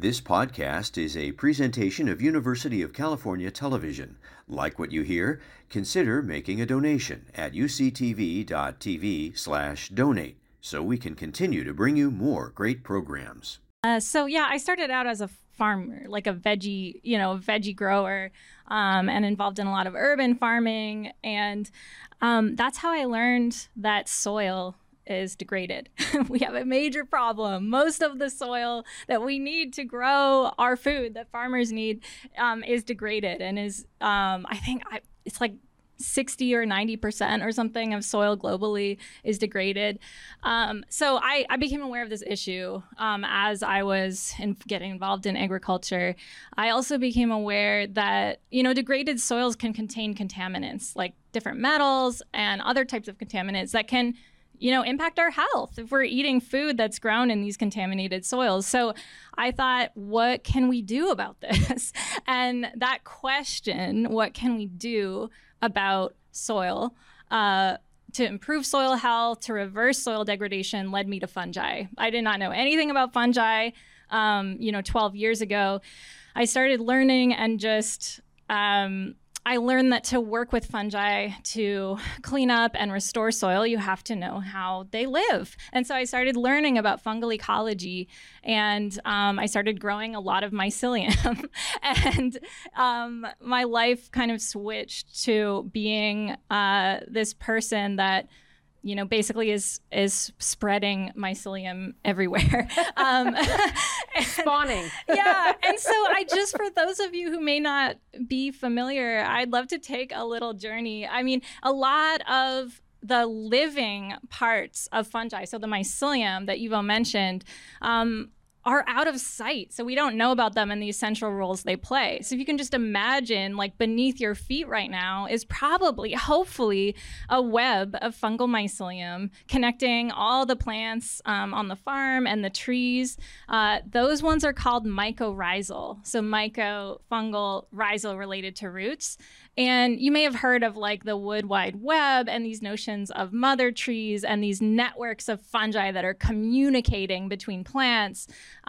This podcast is a presentation of University of California Television. Like what you hear? Consider making a donation at uctv.tv/donate so we can continue to bring you more great programs. I started out as a farmer, like a veggie grower, and involved in a lot of urban farming. And that's how I learned that soil is degraded. We have a major problem. Most of the soil that we need to grow our food that farmers need is degraded and is, it's like 60 or 90% or something of soil globally is degraded. So I became aware of this issue as I was getting involved in agriculture. I also became aware that, degraded soils can contain contaminants like different metals and other types of contaminants that can impact our health if we're eating food that's grown in these contaminated soils. So I thought, what can we do about this? And that question, what can we do about soil to improve soil health, to reverse soil degradation, led me to fungi. I did not know anything about fungi. 12 years ago, I started learning and I learned that to work with fungi to clean up and restore soil, you have to know how they live. And so I started learning about fungal ecology, and I started growing a lot of mycelium. And my life kind of switched to being this person that basically is spreading mycelium everywhere. Spawning. Yeah. And so for those of you who may not be familiar, I'd love to take a little journey. I mean, a lot of the living parts of fungi, so the mycelium that Ivo mentioned, are out of sight. So we don't know about them and the essential roles they play. So if you can just imagine, like beneath your feet right now is probably, hopefully, a web of fungal mycelium connecting all the plants on the farm and the trees. Those ones are called mycorrhizal. So myco-fungal rhizal related to roots. And you may have heard of like the Wood Wide Web and these notions of mother trees and these networks of fungi that are communicating between plants.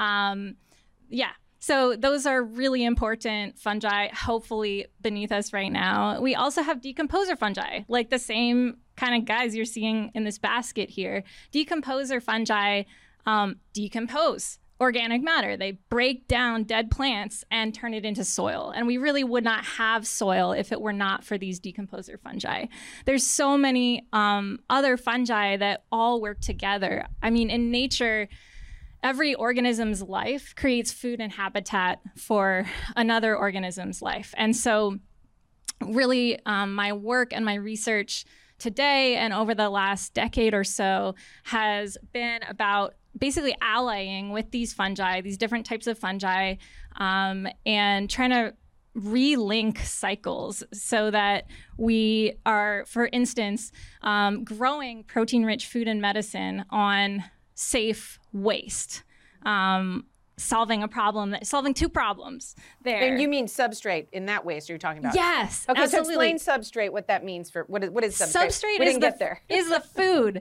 So those are really important fungi, hopefully beneath us right now. We also have decomposer fungi, like the same kind of guys you're seeing in this basket here. Decomposer fungi decompose organic matter. They break down dead plants and turn it into soil. And we really would not have soil if it were not for these decomposer fungi. There's so many other fungi that all work together. I mean, in nature, every organism's life creates food and habitat for another organism's life. And so really my work and my research today and over the last decade or so has been about basically allying with these fungi, these different types of fungi, and trying to relink cycles so that we are, for instance, growing protein-rich food and medicine on safe waste, solving two problems there. And you mean substrate in that waste you're talking about? Yes, okay, absolutely. So explain substrate, what that means for, what is substrate? Substrate we didn't get there. Is the food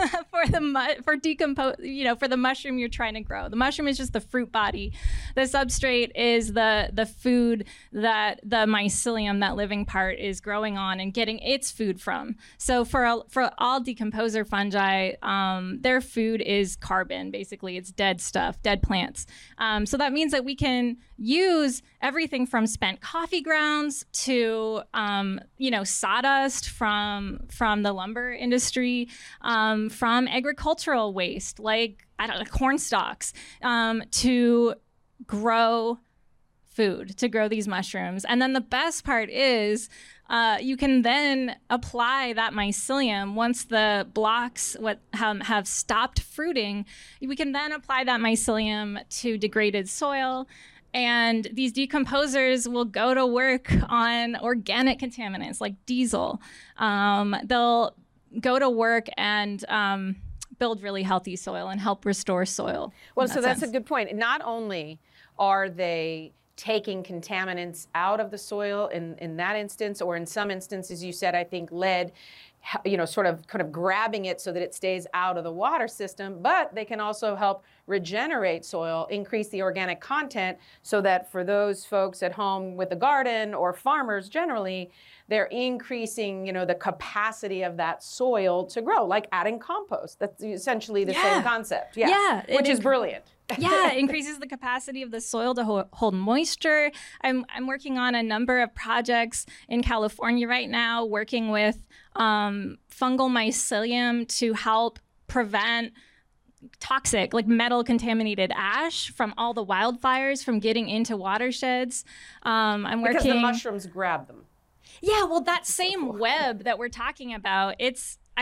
for the mushroom you're trying to grow. The mushroom is just the fruit body. The substrate is the food that the mycelium, that living part, is growing on and getting its food from. So for all decomposer fungi, their food is carbon, basically. It's dead stuff, dead plants. So that means that we can use everything from spent coffee grounds to, sawdust from the lumber industry, from agricultural waste, like, corn stalks, to grow food, to grow these mushrooms. And then the best part is you can then apply that mycelium once the blocks have stopped fruiting. We can then apply that mycelium to degraded soil, and these decomposers will go to work on organic contaminants like diesel. They'll go to work and build really healthy soil and help restore soil. Well, so that's a good point. Not only are they taking contaminants out of the soil in that instance, or in some instances, you said, I think, lead sort of kind of grabbing it so that it stays out of the water system, but they can also help regenerate soil, increase the organic content, so that for those folks at home with a garden or farmers generally, they're increasing, the capacity of that soil to grow, like adding compost. That's essentially the same concept. Yeah, which is brilliant. Yeah, it increases the capacity of the soil to hold moisture. I'm working on a number of projects in California right now, working with fungal mycelium to help prevent toxic, like metal contaminated ash from all the wildfires from getting into watersheds. Because the mushrooms grab them. Yeah, well, that same web that we're talking about, it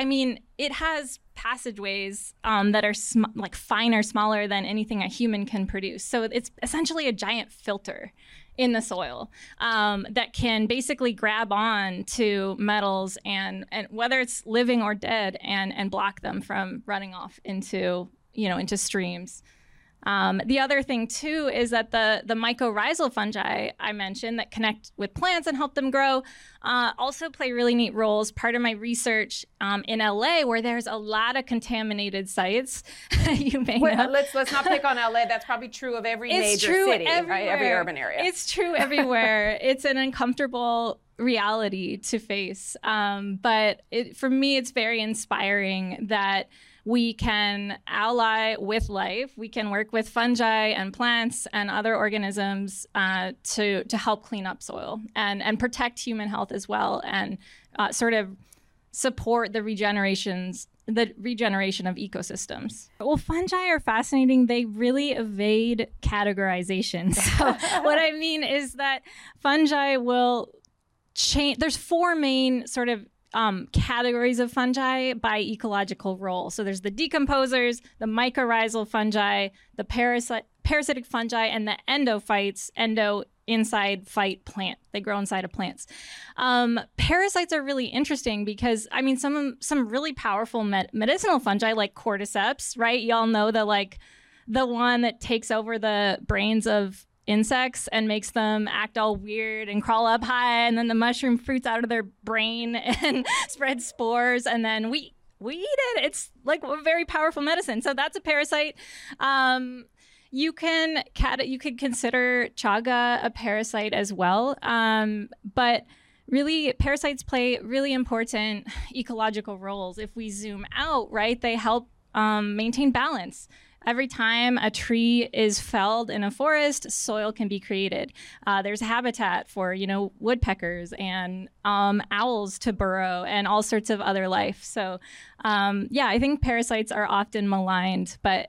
has passageways that are like finer, smaller than anything a human can produce. So it's essentially a giant filter in the soil that can basically grab on to metals and whether it's living or dead and block them from running off into streams. The other thing, too, is that the mycorrhizal fungi I mentioned that connect with plants and help them grow also play really neat roles. Part of my research in LA, where there's a lot of contaminated sites, you may know. Let's not pick on LA. That's probably true of every major city, right? Every urban area. It's true everywhere. It's an uncomfortable reality to face. But for me, it's very inspiring that we can ally with life. We can work with fungi and plants and other organisms to help clean up soil and protect human health as well, and sort of support the regeneration of ecosystems. Well, fungi are fascinating. They really evade categorization. So what I mean is that fungi will change. There's 4 main sort of categories of fungi by ecological role. So there's the decomposers, the mycorrhizal fungi, the parasitic fungi, and the endophytes. Inside phyte plant. They grow inside of plants. Parasites are really interesting because some really powerful medicinal fungi like cordyceps, right? Y'all know the one that takes over the brains of insects and makes them act all weird and crawl up high, and then the mushroom fruits out of their brain and spreads spores, and then we eat it. It's like a very powerful medicine. So that's a parasite. You could consider chaga a parasite as well, but really parasites play really important ecological roles. If we zoom out, right, they help maintain balance. Every time a tree is felled in a forest, soil can be created. There's habitat for, woodpeckers and owls to burrow and all sorts of other life. So, I think parasites are often maligned, but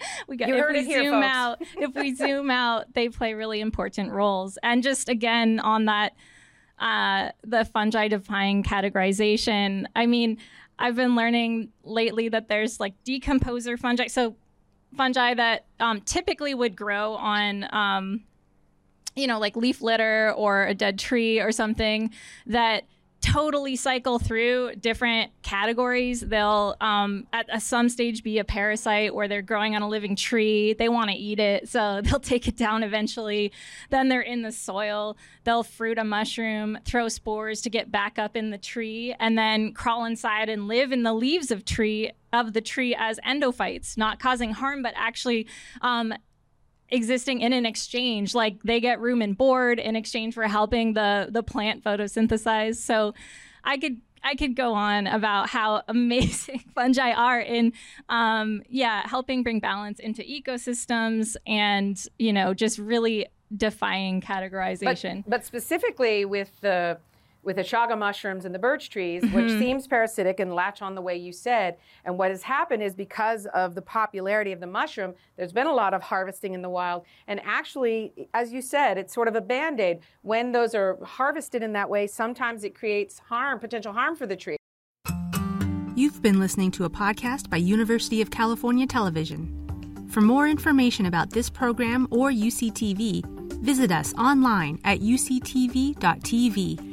if we zoom out, they play really important roles. And just again on that, the fungi defying categorization. I've been learning lately that there's like decomposer fungi. So fungi that typically would grow on, like leaf litter or a dead tree or something, that totally cycle through different categories. They'll at some stage be a parasite where they're growing on a living tree. They want to eat it, so they'll take it down eventually. Then they're in the soil. They'll fruit a mushroom, throw spores to get back up in the tree, and then crawl inside and live in the leaves of the tree as endophytes, not causing harm, but actually existing in an exchange. Like they get room and board in exchange for helping the plant photosynthesize. So I could go on about how amazing fungi are in helping bring balance into ecosystems and just really defying categorization. But specifically with the chaga mushrooms and the birch trees, which seems parasitic and latch on the way you said. And what has happened is because of the popularity of the mushroom, there's been a lot of harvesting in the wild. And actually, as you said, it's sort of a Band-Aid. When those are harvested in that way, sometimes it creates potential harm for the tree. You've been listening to a podcast by University of California Television. For more information about this program or UCTV, visit us online at uctv.tv